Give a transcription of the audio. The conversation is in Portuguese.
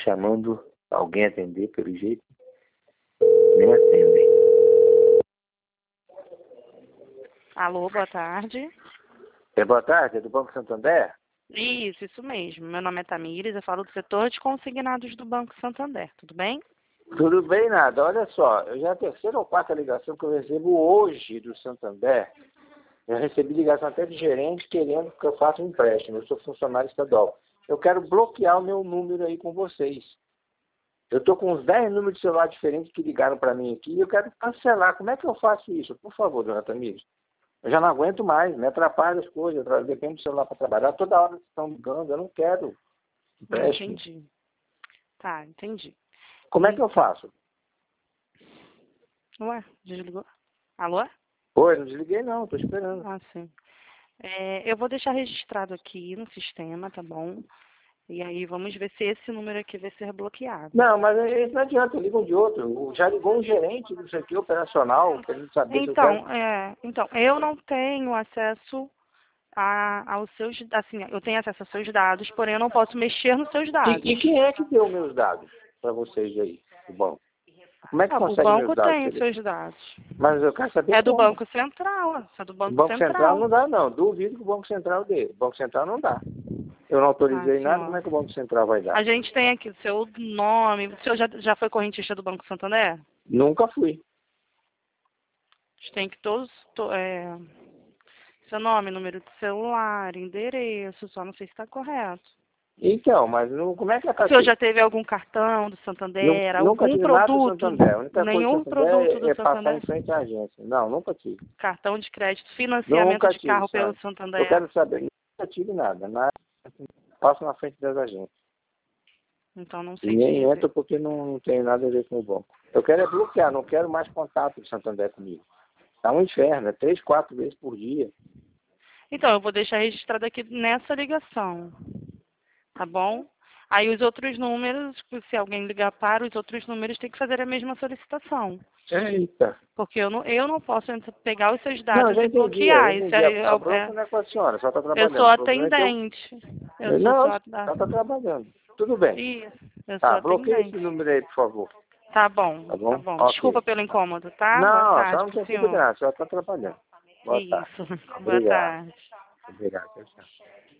chamando alguém a atender, pelo jeito. Nem atendem. Alô, boa tarde. Boa tarde, é do Banco Santander? Isso mesmo. Meu nome é Tamires, eu falo do setor de consignados do Banco Santander, tudo bem? Tudo bem, nada. Olha só, eu já é a terceira ou quarta ligação que eu recebo hoje do Santander. Eu recebi ligação até de gerente querendo que eu faça um empréstimo. Eu sou funcionário estadual. Eu quero bloquear o meu número aí com vocês. Eu estou com uns 10 números de celular diferentes que ligaram para mim aqui e eu quero cancelar. Como é que eu faço isso? Por favor, dona Tamires. Eu já não aguento mais, me atrapalha as coisas. Eu dependo do celular para trabalhar. Toda hora vocês estão ligando, eu não quero empréstimo. Entendi. Tá, entendi. Como é que eu faço? Ué, desligou? Alô? Oi, não desliguei não, estou esperando. Ah, sim. Eu vou deixar registrado aqui no sistema, tá bom? E aí vamos ver se esse número aqui vai ser bloqueado. Não, mas isso não adianta, ligam de outro. Já ligou um gerente disso aqui, operacional, querendo saber se eu quero. Então, eu não tenho acesso aos seus, assim, eu tenho acesso aos seus dados, porém eu não posso mexer nos seus dados. E quem é que deu meus dados para vocês aí, do banco? Como é que O consegue meus banco dados? tem os seus dados. Mas eu quero saber É do como. Banco Central, é do O Banco Banco Central Central. não dá, não. Duvido que o Banco Central dê. O Banco Central não dá. Eu não Ah, autorizei nada, como senhor. é que o Banco Central vai dar? A gente tem aqui o seu nome. O senhor já foi correntista do Banco Santander? Nunca fui. A gente tem que todos, seu nome, número de celular, endereço, só não sei se está correto. Então, mas como é que O senhor já teve algum cartão do Santander, Nunca algum tive nada do produto? Santander. A única coisa do Nenhum produto Santander do é passar Santander? em frente à agência. Não, nunca tive. Cartão de crédito, financiamento Nunca de tive, carro pelo sabe? Eu Santander? quero saber. Nunca tive nada. Nada. Passo na frente das agências. Então não E sei te nem dizer. entro porque não tem nada a ver com o banco. Eu quero é bloquear, não quero mais contato do Santander comigo. Tá um inferno, é 3, 4 vezes por dia. Então, eu vou deixar registrado aqui nessa ligação, tá bom? Aí os outros números, se alguém ligar para os outros números, tem que fazer a mesma solicitação. Eita. Porque eu não posso pegar os seus Não, dados já e entendi, eu já bloquear. Isso entendi. aí A bronca não é com a senhora, só está eu sou trabalhando. O problema é que eu... atendente. Eu sou Não, só só está trabalhando. Tudo bem. Isso, eu sou Tá, bloqueia esse atendente. número aí, por favor. Tá bom, Tá tá bom? bom. Ok. Desculpa pelo incômodo, tá? Boa Não, só tarde não pro tem culpa de senhor. nada, só está trabalhando. Boa tarde. Isso. Boa Obrigado. tarde. Obrigado. Tchau, tchau.